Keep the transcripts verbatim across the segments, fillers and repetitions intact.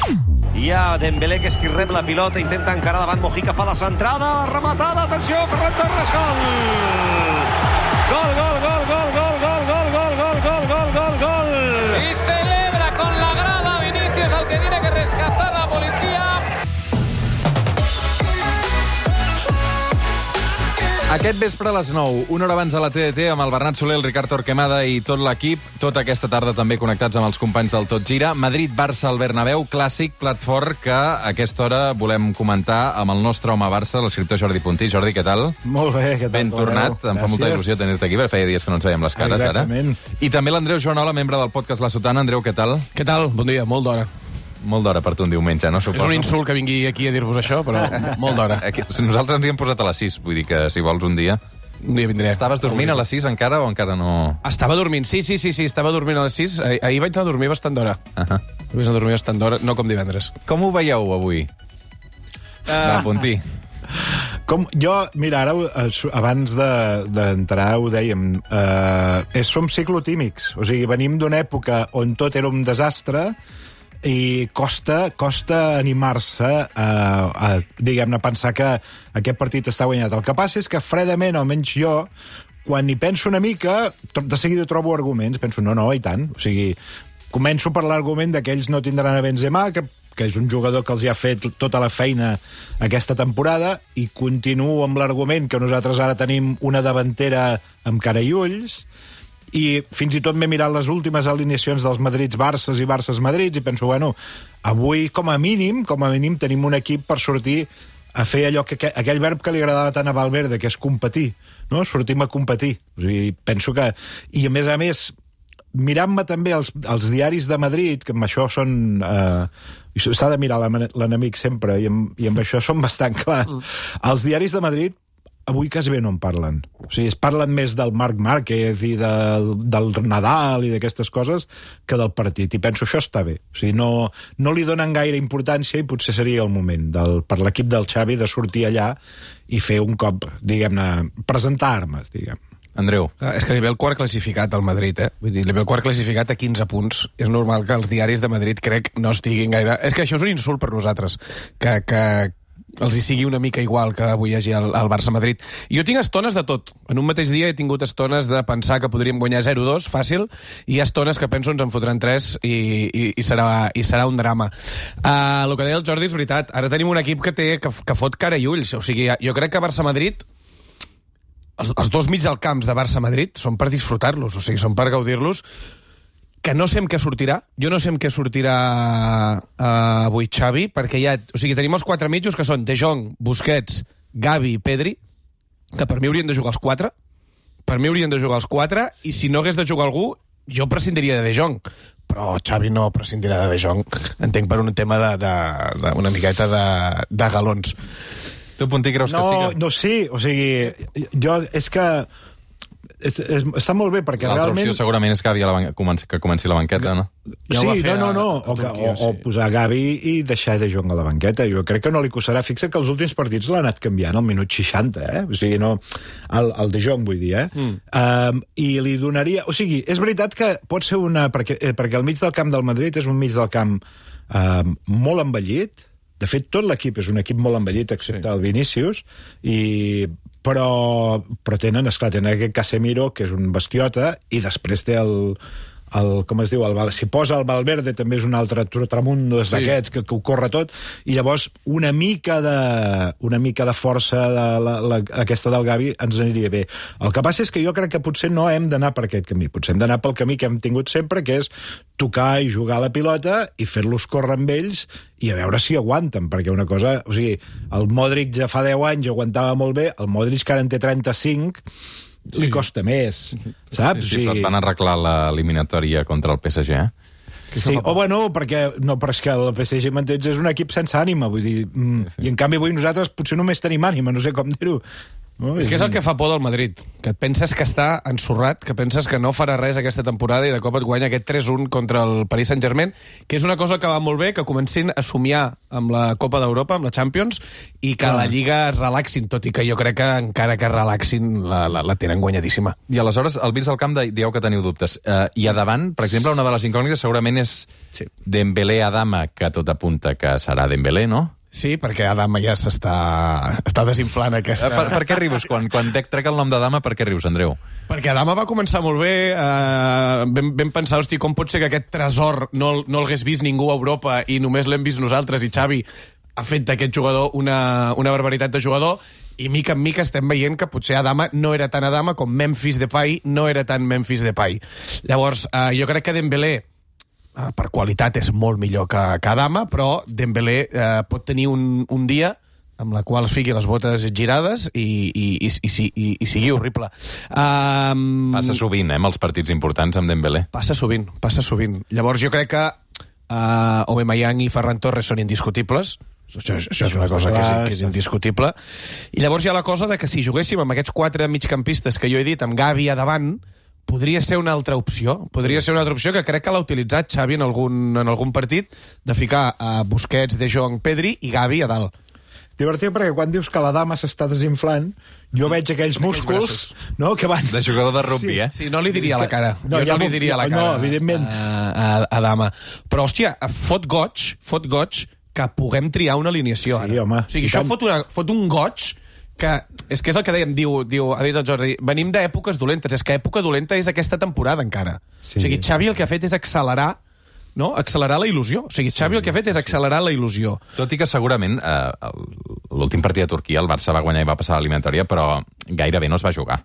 Hi ha Dembélé, que és qui rep la pilota, intenta encarar davant Mojica, fa la centrada, la rematada, atenció, Ferran Torres, gol! Gol, gol, gol, gol, gol, gol, gol, gol, gol, gol, gol, gol, gol! Y celebra con la grada Vinicius, al que tiene que rescatar la policía. Aquest vespre a les nou, una hora abans a la T D T, amb el Bernat Soler, el Ricard Torquemada i tot l'equip, tota aquesta tarda també connectats amb els companys del Tot Gira. Madrid-Barça al Bernabéu, clàssic, plat fort, que a aquesta hora volem comentar amb el nostre home Barça, l'escriptor Jordi Puntí. Jordi, què tal? Molt bé, què tal? Ben tornat, em fa molta il·lusió tenir-te aquí, perquè feia dies que no ens veiem les cares, Exactament. ara. I també l'Andreu Joanola, membre del podcast La Sotana. Andreu, què tal? Què tal? Bon dia, molt d'hora. Molt d'hora per tu un diumenge, no? Suposo. És un insult que vingui aquí a dir-vos això, però molt d'hora. Aquí, nosaltres ens hi hem posat a les sis, vull dir que si vols un dia... Un dia vindré. Estaves dormint a les sis encara o encara no...? Estava dormint, sí, sí, sí, sí, estava dormint a les sis. Ah, ahir vaig anar a dormir bastant d'hora. Uh -huh. Vaig anar a dormir bastant d'hora, no com divendres. Com ho veieu avui? Uh... Va, Puntí. Com, jo, mira, ara, abans d'entrar, de, ho dèiem, eh, és, som ciclotímics. O sigui, venim d'una època on tot era un desastre i costa, costa animar-se a, a, diguem-ne, a pensar que aquest partit està guanyat. El que passa és que, fredament, almenys jo, quan hi penso una mica, de seguida trobo arguments. Penso, no, no, i tant. O sigui, començo per l'argument de que ells no tindran a Benzema, que, que és un jugador que els hi ha fet tota la feina aquesta temporada, i continuo amb l'argument que nosaltres ara tenim una davantera amb cara i ulls, i fins i tot m'he mirat les últimes alineacions dels Madrids-Barces i Barces-Madrids i penso, bueno, avui com a mínim, com a mínim tenim un equip per sortir a fer allò que, aquell verb que li agradava tant a Valverde, que és competir, no? Sortim a competir. O sigui, penso que... I a més a més, mirant-me també els, els diaris de Madrid, que amb això són... Eh, s'ha de mirar l'enemic sempre, i amb, i amb això són bastant clars. Mm. Els diaris de Madrid avui quasi bé no en parlen. O sigui, es parlen més del Marc Márquez i del, del Nadal i d'aquestes coses que del partit. I penso, això està bé. O sigui, no, no li donen gaire importància i potser seria el moment del, per l'equip del Xavi de sortir allà i fer un cop, diguem-ne, presentar armes, diguem. Andreu. Ah, és que li ve el quart classificat al Madrid, eh? Vull dir, li ve el quart classificat a quinze punts. És normal que els diaris de Madrid, crec, no estiguin gaire... És que això és un insult per nosaltres, que... que els hi sigui una mica igual que avui hi hagi el, el Barça-Madrid. Jo tinc estones de tot. En un mateix dia he tingut estones de pensar que podríem guanyar zero dos, fàcil, i hi ha estones que penso ens en fotran tres i, i, i, serà, i serà un drama. Uh, el que deia el Jordi és veritat. Ara tenim un equip que té que, que fot cara i ulls. O sigui, jo crec que Barça-Madrid, els, els dos mig del camps de Barça-Madrid són per disfrutar-los, o sigui, són per gaudir-los, que no sé amb què sortirà. Jo no sé amb què sortirà uh, avui Xavi, perquè ja... O sigui, tenim els quatre mitjos que són De Jong, Busquets, Gavi i Pedri, que per mi haurien de jugar els quatre. Per mi haurien de jugar els quatre, i si no hagués de jugar algú, jo prescindiria de De Jong. Però Xavi no prescindirà de De Jong. Entenc per un tema de, de, de una miqueta de, de galons. Tu, Puntí, creus no, que sí? Que... No, sí. O sigui, jo... És que... És, és, està molt bé, perquè l'altra realment... L'altra opció segurament és que, la ban... comenci, que comenci la banqueta, no? Ja sí, no, no, no. O, que, o, o posar Gavi i deixar De Jong a la banqueta. Jo crec que no li costarà. Fixa que els últims partits l'ha anat canviant al minut seixanta, eh? O sigui, no... El, el De Jong, vull dir, eh? Mm. Um, I li donaria... O sigui, és veritat que pot ser una... Perquè, eh, perquè el mig del camp del Madrid és un mig del camp um, molt envellit. De fet, tot l'equip és un equip molt envellit, excepte sí. el Vinícius, i... Però, però tenen, esclar, tenen aquest Casemiro, que és un bestiota, i després té el... el com es diu? El, si posa el Valverde també és un altre Trotamundos sí. d'aquests que, que ho corre tot, i llavors una mica de, una mica de força de la, la, aquesta del Gavi ens aniria bé. El que passa és que jo crec que potser no hem d'anar per aquest camí, potser hem d'anar pel camí que hem tingut sempre, que és tocar i jugar la pilota i fer-los córrer amb ells i a veure si aguanten, perquè una cosa... O sigui, el Modric ja fa deu anys aguantava molt bé, el Modric que ara en té trenta-cinc li sí. costa més, saps? Sí, sí, però et van arreglar l'eliminatòria contra el P S G, eh? Sí, o bueno, perquè, no, però és que el P S G, m'entens, és un equip sense ànima, vull dir, mm, sí, sí. i en canvi avui nosaltres potser només tenim ànima, no sé com dir-ho. No? És que és el que fa por del Madrid, que et penses que està ensorrat, que penses que no farà res aquesta temporada i de cop et guanya aquest tres un contra el Paris Saint-Germain, que és una cosa que va molt bé, que comencin a somiar amb la Copa d'Europa, amb la Champions, i que Clar. la Lliga es relaxin, tot i que jo crec que encara que relaxin la, la, la tenen guanyadíssima. I aleshores, al vist del camp, de- dieu que teniu dubtes. Uh, I a davant, per exemple, una de les incògnites segurament és Sí. Dembélé Adama, que tot apunta que serà Dembélé, no? Sí, perquè Adama ja s'està està desinflant aquesta... Uh, per, per què rius? Quan, quan trec, trec el nom d'Adama, per què rius, Andreu? Perquè Adama va començar molt bé, eh, vam, vam pensar, hosti, com pot ser que aquest tresor no, no l'hagués vist ningú a Europa i només l'hem vist nosaltres, i Xavi ha fet d'aquest jugador una, una barbaritat de jugador, i mica en mica estem veient que potser Adama no era tan Adama com Memphis Depay no era tan Memphis Depay. Llavors, eh, jo crec que Dembélé Uh, per qualitat és molt millor que, que Adama, però Dembélé uh, pot tenir un, un dia amb la qual es fiqui les botes girades i, i, i, i, i, i sigui horrible. Um, Passa sovint, eh, amb els partits importants amb Dembélé. Passa sovint, passa sovint. Llavors jo crec que uh, Aubameyang i Ferran Torres són indiscutibles. Això, això és una cosa que és, que és indiscutible. I llavors hi ha la cosa de que si juguéssim amb aquests quatre migcampistes que jo he dit, amb Gavi a davant, podria ser una altra opció. Podria ser una altra opció que crec que l'ha utilitzat Xavi en algun, en algun partit, de ficar a Busquets, De Jong, Pedri i Gavi a dalt. Divertit perquè quan dius que la dama s'està desinflant, jo veig aquells músculs, no?, que van... De jugador de rugby, Sí. eh? Sí, no li diria a la cara. No, jo ja no li m'ho- diria a la no, cara evidentment. a, a, a Dama. Però, hòstia, fot goig, fot goig que puguem triar una alineació. Sí, ara. home, O sigui, i això tant. fot, una, fot un goig que és que és el que dèiem, diu, diu, ha dit el Jordi, venim d'èpoques dolentes, és que època dolenta és aquesta temporada encara. Sí. O sigui, Xavi el que ha fet és accelerar, no? accelerar la il·lusió. O sigui, Xavi el que ha fet és accelerar la il·lusió. Tot i que segurament eh, l'últim partit de Turquia el Barça va guanyar i va passar a l'eliminatòria, però gairebé no es va jugar.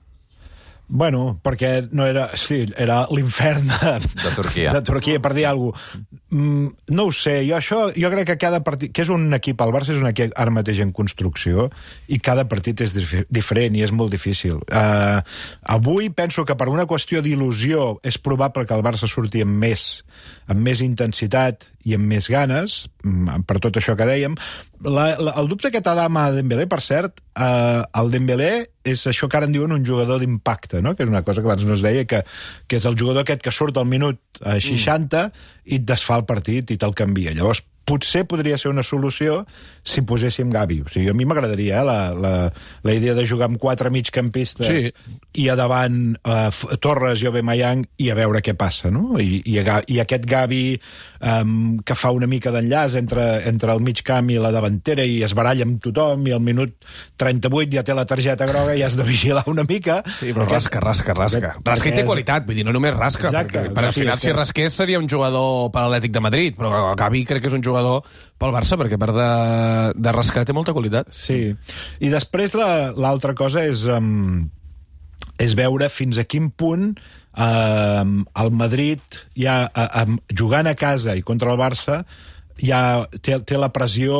Bueno, perquè no era... Sí, era l'infern de, De Turquia. De Turquia, per dir alguna cosa. Mm, no ho sé, jo, això, jo crec que cada partit... Que és un equip, el Barça és un equip ara mateix en construcció, i cada partit és dif diferent i és molt difícil. Uh, avui penso que per una qüestió d'il·lusió és probable que el Barça surti amb més, amb més intensitat i amb més ganes, per tot això que dèiem. La, la, el dubte aquest Adama Dembélé, per cert, eh, el Dembélé és això que ara en diuen un jugador d'impacte, no? Que és una cosa que abans no es deia, que, que és el jugador aquest que surt al minut eh, seixanta mm. i et desfà el partit i te'l canvia. Llavors, potser podria ser una solució si poséssim Gavi. O sigui, a mi m'agradaria eh, la, la, la idea de jugar amb quatre migcampistes Sí. i a davant eh, Torres i Aubameyang i a veure què passa, no? I, i, a, i aquest Gavi um, que fa una mica d'enllaç entre, entre el mig camp i la davantera i es baralla amb tothom i al minut trenta-vuit ja té la targeta groga i has de vigilar una mica. Sí, però Aquest- rasca, rasca, rasca. Perquè- Rasca i té perquè és- qualitat, vull dir, no només rasca, Exacte, perquè per al sí, final sí. si rasqués seria un jugador per l'Atlètic de Madrid, però Gavi crec que és un jugador pel Barça, perquè a part de, de rascar té molta qualitat. Sí. I després l'altra la, cosa és, um, és veure fins a quin punt um, el Madrid ja, um, jugant a casa i contra el Barça ja té, té la pressió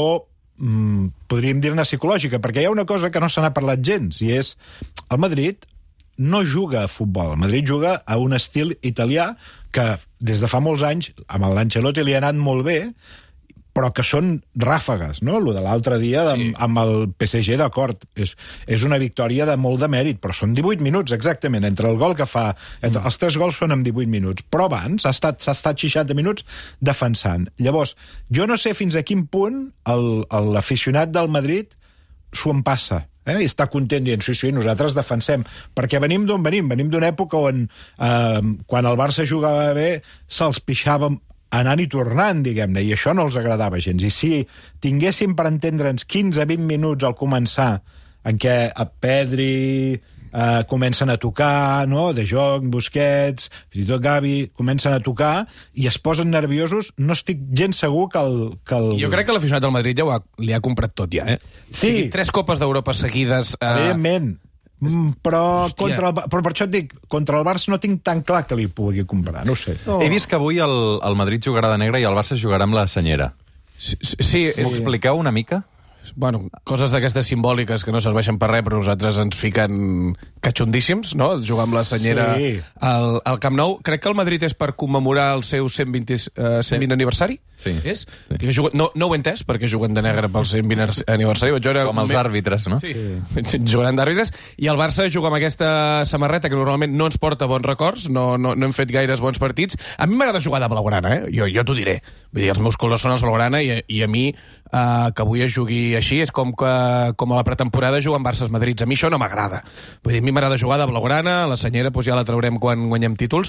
um, podríem dir-ne psicològica, perquè hi ha una cosa que no se n'ha parlat gens, i és el Madrid no juga a futbol. El Madrid juga a un estil italià que des de fa molts anys, amb l'Ancelotti li ha anat molt bé, però que són ràfegues, no? Lo de l'altre dia de, sí. amb el P S G, d'acord, és, és una victòria de molt de mèrit, però són divuit minuts, exactament, entre el gol que fa... Entre, mm. Els tres gols són en divuit minuts, però abans s'ha estat, s'ha estat seixanta minuts defensant. Llavors, jo no sé fins a quin punt l'aficionat del Madrid s'ho empassa, eh? I està content dient, sí, sí, nosaltres defensem, perquè venim d'on venim, venim d'una època on eh, quan el Barça jugava bé se'ls pixava anant i tornant, diguem-ne, i això no els agradava gens. I si tinguéssim, per entendre'ns, quinze a vint minuts al començar en què a Pedri eh, comencen a tocar, no? De Jong, Busquets, fins i tot Gavi, comencen a tocar i es posen nerviosos, no estic gens segur que el... Que el... Jo crec que l'aficionat del Madrid ja ho ha, li ha comprat tot ja, eh? Sí. O sigui, tres copes d'Europa seguides... Eh... Evidentment. Mm, però, Hòstia. contra el, però per això et dic, contra el Barça no tinc tan clar que li pugui comprar, no ho sé. Oh. He vist que avui el, el Madrid jugarà de negre i el Barça jugarà amb la senyera. Sí, sí, sí, M'ho és... expliqueu una mica? Bueno, coses d'aquestes simbòliques que no serveixen per res, però nosaltres ens fiquen catxondíssims, no? Jugar amb la senyera Sí. al, al Camp Nou. Crec que el Madrid és per commemorar el seu cent vint, uh, cent vint aniversari. Sí. És? Sí. Que juguen, no, no ho he entès, perquè juguen de negre pel cent vint aniversari. Vaig veure Com els àrbitres, no? Sí, sí. Jugaran d'àrbitres. I el Barça juga amb aquesta samarreta que normalment no ens porta bons records, no, no, no hem fet gaires bons partits. A mi m'agrada jugar de blaugrana, eh? Jo, jo t'ho diré. Vull dir, els meus colors són els blaugrana i, i a mi eh, que avui es jugui així és com que com a la pretemporada juguen Barça Madrids. A mi això no m'agrada. Vull dir, a mi m'agrada jugar de blaugrana, la senyera doncs ja la traurem quan guanyem títols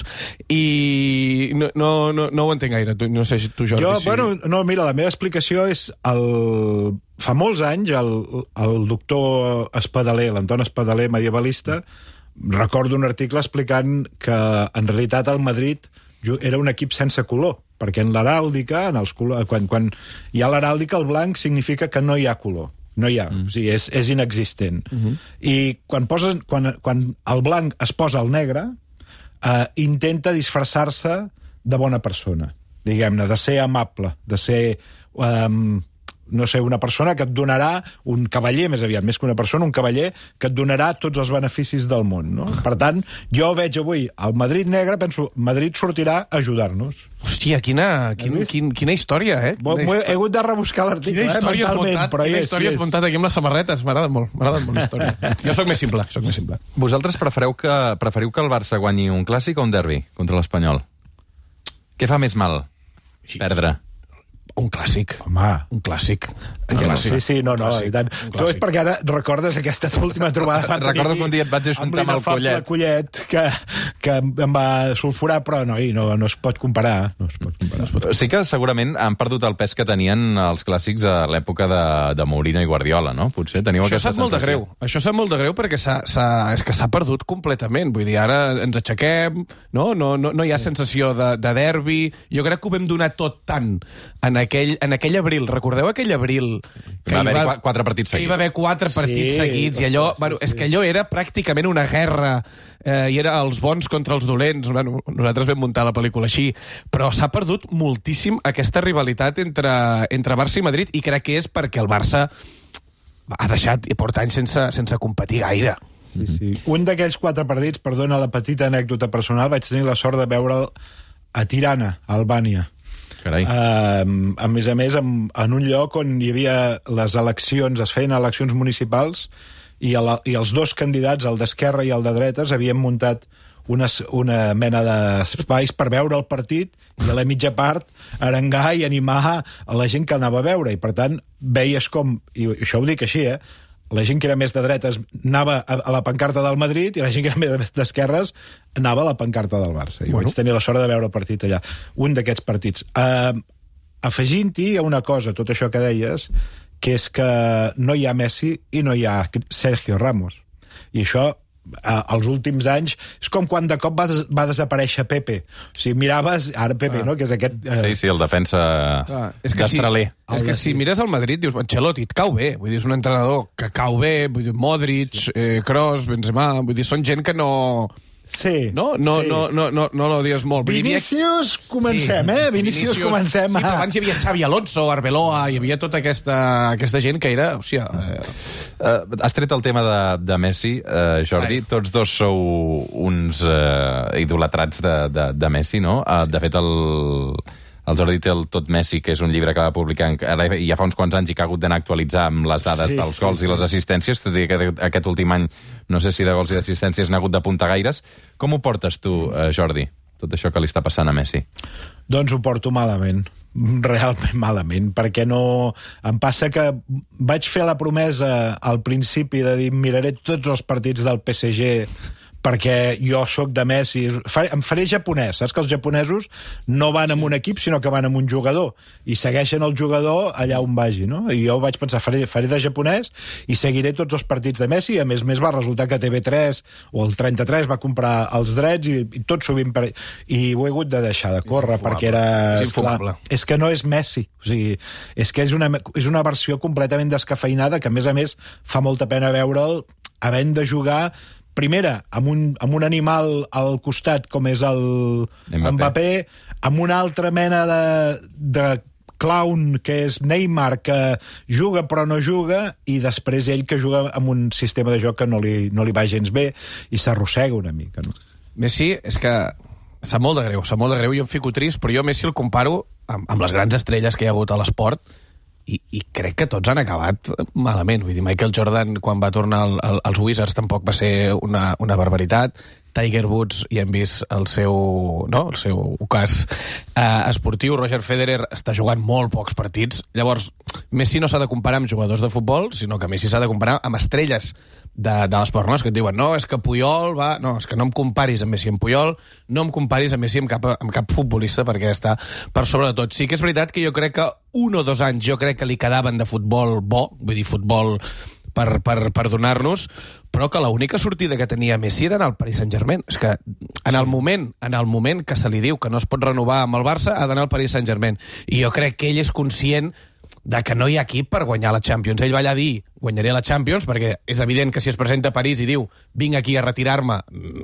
i no, no, no, no ho entenc gaire. Tu, no sé si tu, Jordi... Jo, si... bueno, no, mira, la meva explicació és el... Fa molts anys el, el doctor Espadaler, l'Anton Espadaler, medievalista, recordo un article explicant que en realitat el Madrid era un equip sense color, perquè en l'heràldica, en els color, quan, quan hi ha l'heràldica, el blanc significa que no hi ha color. No hi ha, mm. o sigui, és, és inexistent. Uh -huh. I quan, poses, quan, quan el blanc es posa al negre, eh, intenta disfressar-se de bona persona, diguem-ne, de ser amable, de ser... Eh, no sé, una persona que et donarà, un cavaller més aviat, més que una persona, un cavaller que et donarà tots els beneficis del món, no? Per tant, jo veig avui el Madrid negre, penso, Madrid sortirà a ajudar-nos. Hòstia, quina, quin, quin, quina història, eh? Bo, Quina he hagut de rebuscar l'article, Quina eh, història has mentalment, muntat, però quina és, història has és. muntat aquí amb les samarretes. M'agrada molt, m'agrada molt la història. Jo sóc més simple, sóc més simple. Vosaltres prefereu que, preferiu que el Barça guanyi un clàssic o un derbi contra l'Espanyol? Què fa més mal? Perdre. Un clàssic. Home. Un clàssic. Un Sí, clàssic. sí, no, no, clàssic. i tant. Un Tu clàssic. és perquè ara recordes aquesta última trobada. que vam Recordo tenir que un dia et vaig ajuntar amb el l'inefable Collet. Collet, que, que em va sulfurar, però no, i no, no es pot comparar. No es pot comparar. Sí que segurament han perdut el pes que tenien els clàssics a l'època de, de Mourinho i Guardiola, no? Potser teniu Això aquesta sap molt de sensació. greu. Això sap molt de greu perquè s'ha, s'ha, és que s'ha perdut completament. Vull dir, ara ens aixequem, no, no, no, no hi ha sí. sensació de, de derbi. Jo crec que ho vam donar tot tant en aquell, en aquell abril. Recordeu aquell abril que Va hi haver-hi quatre partits que hi seguits. va haver quatre partits Sí, seguits i allò, sí, bueno, sí. és que allò era pràcticament una guerra eh, i era els bons contra els dolents. Bueno, nosaltres vam muntar la pel·lícula així, però s'ha perdut moltíssim aquesta rivalitat entre, entre Barça i Madrid i crec que és perquè el Barça ha deixat i porta anys sense, sense competir gaire. Sí, sí. Un d'aquells quatre partits, perdona la petita anècdota personal, vaig tenir la sort de veure'l a Tirana, a Albània. Carai. Uh, a més a més, en, en un lloc on hi havia les eleccions, es feien eleccions municipals, i, el, i els dos candidats, el d'esquerra i el de dretes, havien muntat una, una mena d'espais per veure el partit i a la mitja part arengar i animar a la gent que anava a veure. I, per tant, veies com, i això ho dic així, eh, la gent que era més de dretes anava a la pancarta del Madrid i la gent que era més d'esquerres anava a la pancarta del Barça. I bueno. vaig tenir la sort de veure el partit allà. Un d'aquests partits. Uh, afegint-hi a una cosa, tot això que deies, que és que no hi ha Messi i no hi ha Sergio Ramos. I això, als últims anys, és com quan de cop va, des va desaparèixer Pepe. O sigui, miraves, ara Pepe, ah. no?, que és aquest... Eh... Sí, sí, el defensa ah, és que d'Estraler. Si, és que si mires el Madrid, dius, Ancelotti, et cau bé. Vull dir, és un entrenador que cau bé, vull dir, Modric, sí. eh, Kroos, Benzema, vull dir, són gent que no... Sí. No? No, sí. no, no, no, no l'odies molt. Vinícius, comencem, sí. eh? Vinícius, Vinícius comencem. Sí, però abans hi havia Xavi Alonso, Arbeloa, hi havia tota aquesta, aquesta gent que era... O sigui, eh... Uh, has tret el tema de, de Messi, uh, Jordi. Ai. Tots dos sou uns uh, idolatrats de, de, de Messi, no? Uh, sí. De fet, el... El Jordi té el Tot Messi, que és un llibre que va publicar ara, ja fa uns quants anys i que ha hagut d'anar a actualitzar amb les dades sí, dels gols sí, sí. i les assistències. T'he dit que aquest últim any no sé si de gols i d'assistències n'ha hagut d'apuntar gaires. Com ho portes tu, eh, Jordi, tot això que li està passant a Messi? Doncs ho porto malament, realment malament, perquè no... Em passa que vaig fer la promesa al principi de dir miraré tots els partits del P S G perquè jo sóc de Messi, em faré japonès, saps que els japonesos no van sí. amb un equip, sinó que van amb un jugador, i segueixen el jugador allà on vagi, no? I jo vaig pensar, faré, faré de japonès i seguiré tots els partits de Messi, i a més més va resultar que T V tres o el trenta-tres va comprar els drets i, i tot sovint per... I ho he hagut de deixar de córrer, perquè era... És infumable. Clar, és que no és Messi, o sigui, és que és una, és una versió completament descafeinada que, a més a més, fa molta pena veure'l havent de jugar primera, amb un, amb un animal al costat, com és el Mbappé, Mbappé amb una altra mena de, de clown que és Neymar, que juga però no juga, i després ell que juga amb un sistema de joc que no li, no li va gens bé i s'arrossega una mica, no? Messi, és que sap molt de greu, sap molt de greu, jo em fico trist, però jo Messi el comparo amb, amb les grans estrelles que hi ha hagut a l'esport, i, i crec que tots han acabat malament. Vull dir, Michael Jordan, quan va tornar al, al, als Wizards, tampoc va ser una, una barbaritat. Tiger Woods, ja hem vist el seu, no? el seu ocàs eh, esportiu. Roger Federer està jugant molt pocs partits. Llavors, Messi no s'ha de comparar amb jugadors de futbol, sinó que Messi s'ha de comparar amb estrelles de, de l'esport, no? És que et diuen, no, és que Puyol va... No, és que no em comparis amb Messi amb Puyol, no em comparis amb Messi amb cap, amb cap futbolista, perquè està per sobre de tot. Sí que és veritat que jo crec que un o dos anys jo crec que li quedaven de futbol bo, vull dir, futbol per, per, per donar-nos, però que l'única sortida que tenia Messi era en el Paris Saint-Germain. És que en el moment en el moment que se li diu que no es pot renovar amb el Barça, ha d'anar al Paris Saint-Germain. I jo crec que ell és conscient de que no hi ha equip per guanyar la Champions. Ell va allà a dir, guanyaré la Champions, perquè és evident que si es presenta a París i diu vinc aquí a retirar-me,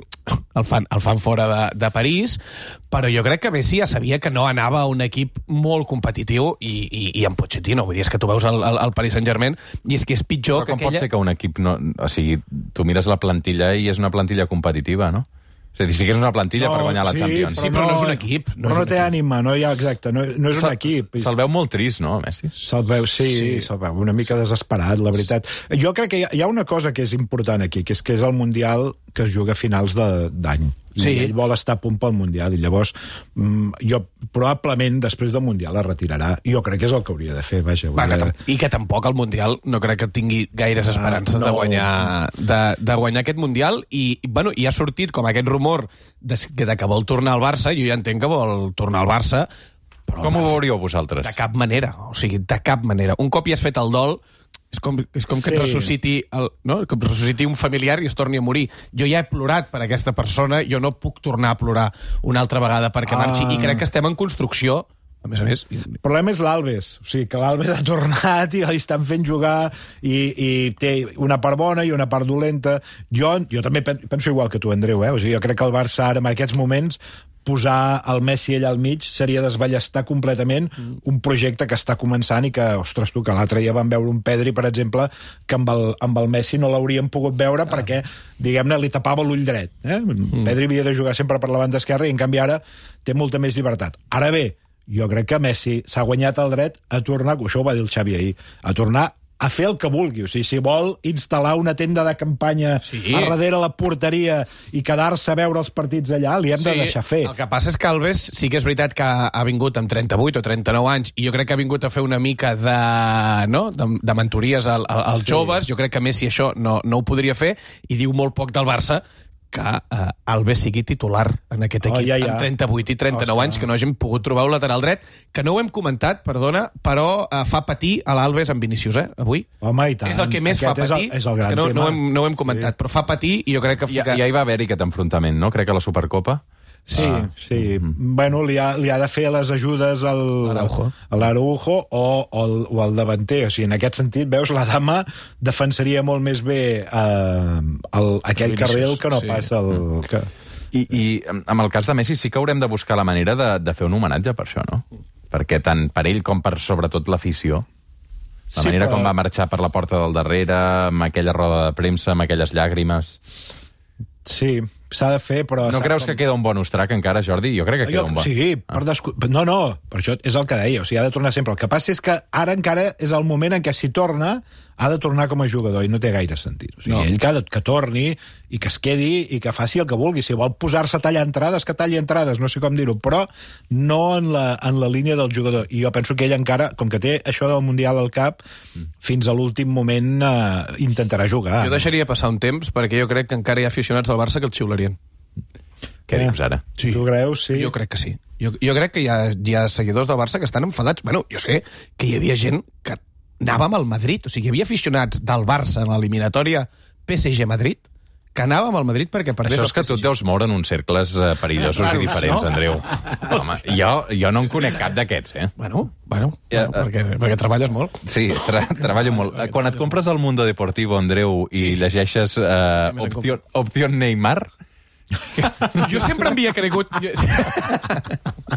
el fan, el fan fora de, de París, però jo crec que Messi ja sabia que no anava a un equip molt competitiu i, i, i amb Pochettino. Vull dir, és que tu veus el, el, el Paris Saint-Germain i és que és pitjor però que com aquella... pot ser que un equip no... O sigui, tu mires la plantilla i és una plantilla competitiva, no? És a dir, sí que és una plantilla no, per guanyar la sí, Champions. Sí, però no, no és un equip. No, però no, no té equip. ànima, no hi ha, exacte, no, no és un equip. Se'l veu molt trist, no, Messi? Se'l veu, sí, sí. se'l veu una mica desesperat, la veritat. Jo crec que hi ha, hi ha una cosa que és important aquí, que és que és el Mundial que es juga a finals d'any. I sí. ell vol estar a punt pel Mundial, i llavors mm, jo probablement després del Mundial es retirarà. Jo crec que és el que hauria de fer, vaja. Va, que de... I que tampoc el Mundial no crec que tingui gaires esperances ah, no. de, guanyar, de, de guanyar aquest Mundial, i, bueno, i ha sortit com aquest rumor de, de que vol tornar al Barça. Jo ja entenc que vol tornar al Barça, però com ho Barça, veuríeu vosaltres? De cap manera, o sigui, de cap manera. Un cop hi has fet el dol, és com, és com que sí. et ressusciti el, no? que et ressusciti un familiar i es torni a morir. Jo ja he plorat per aquesta persona, jo no puc tornar a plorar una altra vegada perquè ah. marxi, i crec que estem en construcció, a més a més. El problema és l'Alves, o sigui, que l'Alves ha tornat i l'estan fent jugar i, i té una part bona i una part dolenta. Jo, jo també penso igual que tu, Andreu, eh? O sigui, jo crec que el Barça ara, en aquests moments, posar el Messi allà al mig seria desballestar completament mm. un projecte que està començant i que, ostres, tu, que l'altre dia vam veure un Pedri, per exemple, que amb el, amb el Messi no l'hauríem pogut veure ah. perquè, diguem-ne, li tapava l'ull dret. Eh? Mm. Pedri havia de jugar sempre per la banda esquerra i, en canvi, ara té molta més llibertat. Ara bé, jo crec que Messi s'ha guanyat el dret a tornar, això ho va dir el Xavi ahir, a tornar a fer el que vulgui. O sigui, si vol instal·lar una tenda de campanya sí. a darrere la porteria i quedar-se a veure els partits allà, li hem sí. de deixar fer. El que passa és que Alves sí que és veritat que ha vingut amb trenta-vuit o trenta-nou anys, i jo crec que ha vingut a fer una mica de, no? de, de mentories al, al, als sí. joves. Jo crec que Messi això no, no ho podria fer, i diu molt poc del Barça que eh, Alves sigui titular en aquest equip, oh, ja, ja. amb trenta-vuit i trenta-nou Ostres. anys, que no hagin pogut trobar un lateral dret, que no ho hem comentat, perdona, però eh, fa patir a l'Alves amb Vinícius, eh, avui. Home, i tant. És el que més Aquest fa patir, és el, és el gran que no, tema. no, ho hem, no ho hem comentat, sí. però fa patir, i jo crec que... Ja, ja hi va haver-hi aquest enfrontament, no? Crec que a la Supercopa... Sí, ah. sí. Mm-hmm. Bueno, li ha, li ha de fer les ajudes al, a l'Araujo o, o, el, o al davanter. O sigui, en aquest sentit, veus, la dama defensaria molt més bé eh, el, aquell carril que no sí. passa el... Mm. Que... I, I amb el cas de Messi sí que haurem de buscar la manera de, de fer un homenatge per això, no? Perquè tant per ell com per, sobretot, l'afició, la sí, manera però... com va marxar per la porta del darrere, amb aquella roda de premsa, amb aquelles llàgrimes... Sí, s'ha de fer, però... No creus com... que queda un bonus track encara, Jordi? Jo crec que queda jo, un bon... Sí, per ah. descu... no, no, per això és el que deia, o sigui, ha de tornar sempre. El que passa és que ara encara és el moment en què si torna ha de tornar com a jugador i no té gaire sentit. O sigui, no. ell que, que torni i que es quedi i que faci el que vulgui. Si vol posar-se a tallar entrades, que talli entrades, no sé com dir-ho, però no en la, en la línia del jugador. I jo penso que ell encara, com que té això del Mundial al cap, mm. fins a l'últim moment eh, intentarà jugar. Jo deixaria passar un temps, perquè jo crec que encara hi ha aficionats al Barça que el xiularien. Què eh, dius ara? Sí. Tu creus? Sí. Jo crec que sí. Jo, jo crec que hi ha, hi ha seguidors del Barça que estan enfadats. Bueno, jo sé que hi havia gent que anàvem al Madrid, o sigui, hi havia aficionats del Barça en l'eliminatòria P S G-Madrid que anàvem al Madrid perquè perdés Això és que tu et deus moure en uns cercles uh, perillosos ah, i diferents, no? Andreu. Home, jo, jo no en conec cap d'aquests, eh? Bueno, bueno, ja, bueno perquè, uh, perquè treballes molt. Sí, tra treballo molt. Quan et compres el Mundo Deportivo, Andreu, i sí. llegeixes uh, opció, opció Neymar... Jo sempre havia cregut...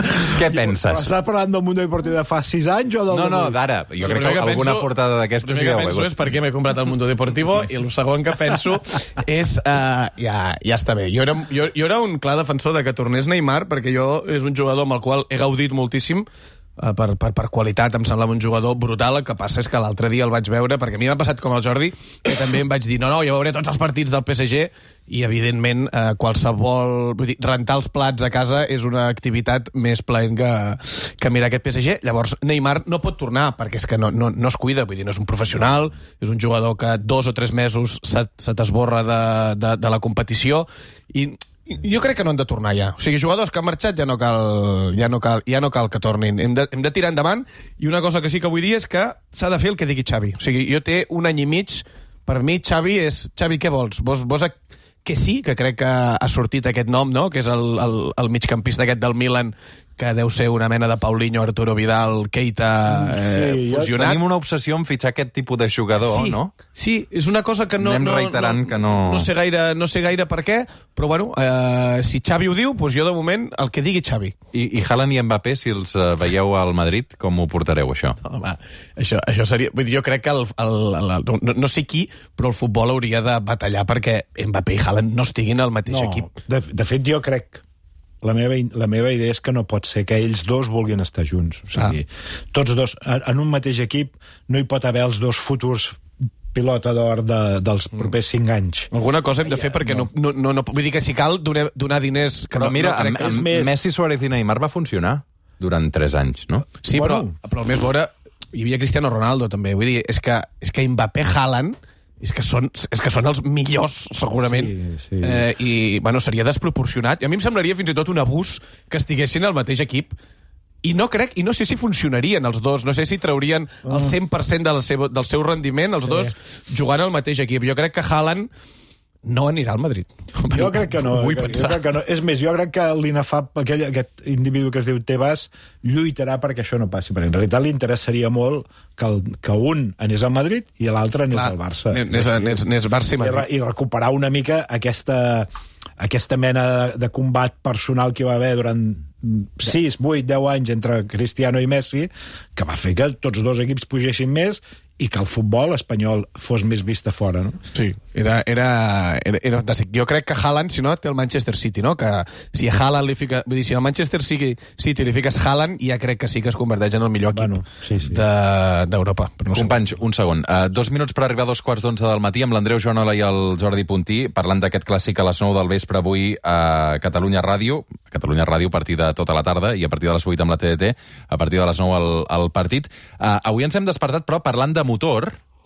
Què penses? Estàs parlant del Mundo Deportivo de fa sis anys o del... No, no, d'ara. Jo crec que alguna portada d'aquestes ja ja ho heu penso és per què m'he comprat el Mundo Deportivo i el segon que penso és... Uh, ja, ja està bé. Jo era, jo, jo era un clar defensor de que tornés Neymar perquè jo és un jugador amb el qual he gaudit moltíssim. Uh, per, per, per qualitat em semblava un jugador brutal. El que passa és que l'altre dia el vaig veure, perquè a mi m'ha passat com el Jordi, que també em vaig dir, no, no, jo veuré tots els partits del P S G, i evidentment uh, qualsevol... Vull dir, rentar els plats a casa és una activitat més plaent que, que mirar aquest P S G. Llavors Neymar no pot tornar, perquè és que no, no, no es cuida, vull dir, no és un professional, és un jugador que dos o tres mesos se, se t'esborra de, de, de la competició, i jo crec que no han de tornar ja. O sigui, jugadors que han marxat ja no cal, ja no cal, ja no cal que tornin. Hem de, hem de tirar endavant, i una cosa que sí que vull dir és que s'ha de fer el que digui Xavi. O sigui, jo té un any i mig, per mi Xavi és... Xavi, què vols? Vols, vols a... que sí, que crec que ha sortit aquest nom, no? Que és el, el, el migcampista aquest del Milan, que deu ser una mena de Paulinho, Arturo Vidal, Keita eh, sí, fusionat. Tenim una obsessió en fitxar aquest tipus de jugador, sí, no? Sí, és una cosa que no... Anem no, reiterant no, que no... No sé gaire, no sé gaire per què, però bueno, eh, si Xavi ho diu, doncs jo de moment el que digui Xavi. I, i Haaland i Mbappé, si els uh, veieu al Madrid, com ho portareu, això? Home, això, això seria... Vull dir, jo crec que el, el, el, el, no, no sé qui, però el futbol hauria de batallar perquè Mbappé i Haaland no estiguin al mateix no, equip. De, de fet, jo crec... La meva, la meva idea és que no pot ser que ells dos vulguin estar junts. O sigui, ah. tots dos, en un mateix equip, no hi pot haver els dos futurs pilota d'or de, dels propers cinc anys. Alguna cosa hem de fer, ja, perquè no. No, no, no... Vull dir que si cal donar, donar diners... Que però no, mira, no crec amb, que amb més... Messi, Suárez i Neymar va funcionar durant tres anys, no? Sí, bueno. però, però el més veure... Hi havia Cristiano Ronaldo, també. Vull dir, és que, és que Mbappé, Haaland... És que, són, és que són els millors, segurament. Sí, sí. Eh, I, bueno, seria desproporcionat. I a mi em semblaria fins i tot un abús que estiguessin al mateix equip. I no crec, i no sé si funcionarien els dos, no sé si traurien el cent per cent de la seva, del seu rendiment, els sí. dos jugant al mateix equip. Jo crec que Haaland no anirà al Madrid. Jo crec que no. Vull jo pensar. crec que no. És més, jo crec que l'Inafab, aquell, aquest individu que es diu Tebas, lluitarà perquè això no passi. Perquè en realitat li interessaria molt que, el, que un anés al Madrid i l'altre anés Clar, al Barça. Anés Barça i Madrid. I, I recuperar una mica aquesta, aquesta mena de, de combat personal que va haver durant sis, vuit, deu anys entre Cristiano i Messi, que va fer que tots dos equips pugessin més i que el futbol espanyol fos més vist a fora, no? Sí, era, era, era, era fantàstic. Jo crec que Haaland, si no, té el Manchester City, no? Que si a Haaland li fica... Vull dir, si al Manchester City, City li fiques Haaland, ja crec que sí que es converteix en el millor equip bueno, sí, sí. d'Europa. De, no Companys, un segon. Uh, dos minuts per arribar a dos quarts d'onze del matí amb l'Andreu Joanola i el Jordi Puntí, parlant d'aquest clàssic a les nou del vespre avui a Catalunya Ràdio. A Catalunya Ràdio a partir de tota la tarda i a partir de les vuit amb la T D T, a partir de les nou al, al partit. Uh, avui ens hem despertat, però, parlant de motor,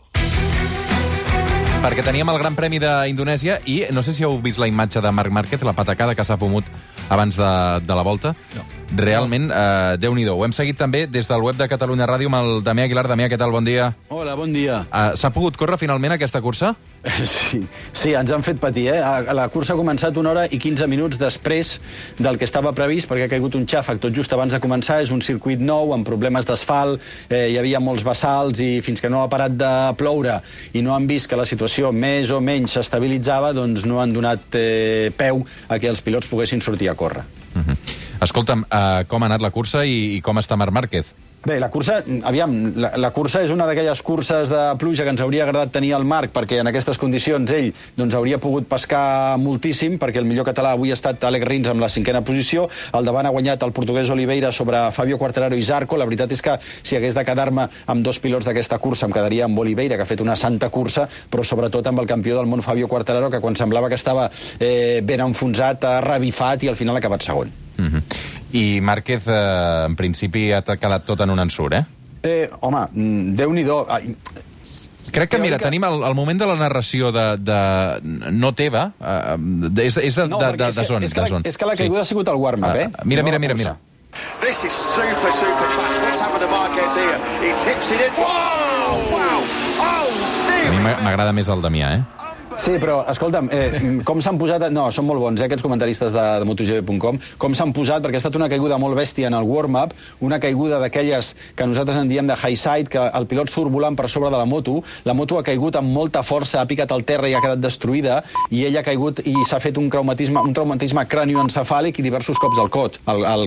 perquè teníem el Gran Premi d'Indonèsia i no sé si heu vist la imatge de Marc Márquez, la patacada que s'ha fumut abans de, de la volta. No. Realment, eh, Déu-n'hi-do. Ho hem seguit també des del web de Catalunya Ràdio amb el Damià Aguilar. Damià, què tal? Bon dia. Hola, bon dia. Eh, S'ha pogut córrer finalment aquesta cursa? Sí, sí, ens han fet patir, eh? La cursa ha començat una hora i quinze minuts després del que estava previst, perquè ha caigut un xàfec tot just abans de començar. És un circuit nou, amb problemes d'asfalt, eh, hi havia molts bassals, i fins que no ha parat de ploure i no han vist que la situació més o menys s'estabilitzava, doncs no han donat eh, peu a que els pilots poguessin sortir a córrer. Uh-huh. Escolta'm, uh, com ha anat la cursa i, i com està Marc Márquez? Bé, la cursa, aviam, la, la cursa és una d'aquelles curses de pluja que ens hauria agradat tenir al Marc, perquè en aquestes condicions ell doncs, hauria pogut pescar moltíssim, perquè el millor català avui ha estat Àlex Rins amb la cinquena posició. Al davant ha guanyat el portuguès Oliveira sobre Fabio Quartararo i Zarco. La veritat és que si hagués de quedar-me amb dos pilots d'aquesta cursa, em quedaria amb Oliveira, que ha fet una santa cursa, però sobretot amb el campió del món Fabio Quartararo, que quan semblava que estava eh, ben enfonsat, ha revifat i al final ha acabat segon. Uh-huh. I Márquez, eh, en principi, ha quedat tot en un ensurt, eh? Eh, home, Déu-n'hi-do. Crec que, mira, que... tenim el, el moment de la narració de, de no teva, eh, és, és de, no, de, de, és de que, zon. És que, de zon. La, és que la caiguda sí. ha sigut el warm-up, eh? Uh, mira, mira, mira, mira. This is super, super fast. What's happened to Marquez here? He tips it in. Wow! Wow! Oh, dear! A mi m'agrada més el Damià, eh? Sí, però, escolta'm, eh, com s'han posat... No, són molt bons, eh, aquests comentaristes de, de MotoGP punt com. Com s'han posat, perquè ha estat una caiguda molt bèstia en el warm-up, una caiguda d'aquelles que nosaltres en diem de high side, que el pilot surt volant per sobre de la moto, la moto ha caigut amb molta força, ha picat al terra i ha quedat destruïda, i ell ha caigut i s'ha fet un traumatisme, un traumatisme cranioencefàlic i diversos cops al cot, al, al cap.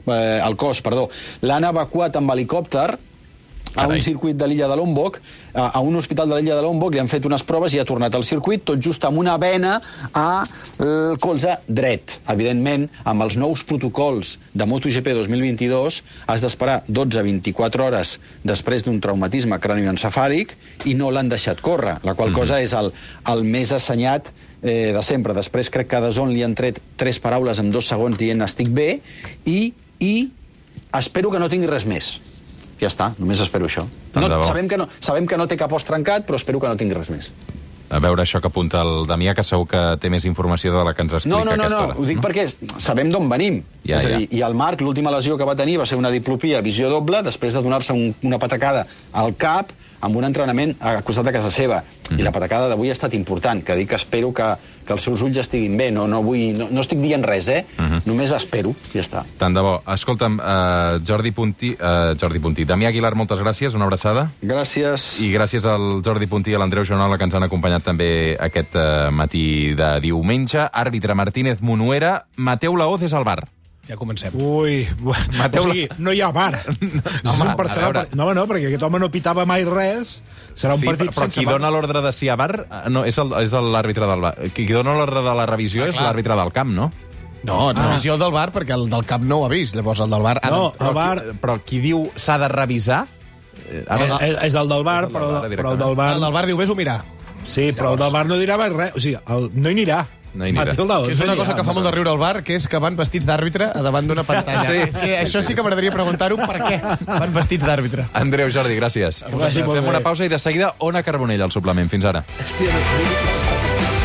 eh, el cos, perdó, l'han evacuat amb helicòpter a un circuit de l'illa de Lombok, a un hospital de l'illa de Lombok, li han fet unes proves i ha tornat al circuit, tot just amb una vena al colze dret. Evidentment, amb els nous protocols de MotoGP dos mil vint-i-dos, has d'esperar dotze a vint-i-quatre hores després d'un traumatisme cranioencefàlic i no l'han deixat córrer, la qual cosa és el, el més assenyat eh, de sempre. Després crec que a D A Z N li han tret tres paraules en dos segons dient estic bé i, i espero que no tingui res més. Ja està, només espero això. No, sabem, que no, sabem que no té cap os trencat, però espero que no tingui res més. A veure això que apunta el Damià, que segur que té més informació de la que ens explica no, no, no, aquesta no, hora. ho dic no? perquè sabem d'on venim. Ja, és a dir, ja. I el Marc, l'última lesió que va tenir va ser una diplopia a visió doble després de donar-se un, una patacada al cap amb un entrenament a costat de casa seva. Mm. I la patacada d'avui ha estat important, que dic que espero que, que els seus ulls estiguin bé. No, no, vull, no, no estic dient res, eh? Mm -hmm. Només espero, ja està. Tant de bo. Escolta'm, uh, Jordi Puntí, uh, Jordi Puntí, Damià Aguilar, moltes gràcies, una abraçada. Gràcies. I gràcies al Jordi Puntí i a l'Andreu Joanola, que ens han acompanyat també aquest uh, matí de diumenge. Àrbitre Martínez Munuera, Mateu Laoz és al bar. Ja comencem. Ui, Mateu, o sigui, no hi ha bar. Home, per a veure. No, no, perquè aquest home no pitava mai res. Serà un sí, partit però sense qui bar. dona l'ordre de si hi ha bar no, és l'àrbitre del bar. Qui dona l'ordre de la revisió ah, és l'àrbitre del camp, no? No, ah. revisió del bar, perquè el del camp no ho ha vist. Llavors el del bar... Ha No, de... el bar... Però, però qui diu s'ha de revisar... Eh, Eh, eh, és el del bar, És el del però, bar, però el del bar... El del bar diu, vés-ho mirar. Sí, però el del bar no dirà mai res. O sigui, el, no hi anirà. No hi anirà. Mateu Laoz, Que és una no hi cosa anirà. que fa molt de riure al bar, que és que van vestits d'àrbitre a davant d'una pantalla. Sí. És que això sí que m'agradaria preguntar-ho, per què van vestits d'àrbitre. Andreu, Jordi, gràcies. vagi molt Fem bé. una pausa i de seguida Ona Carbonell al suplement. Fins ara. Hòstia, no-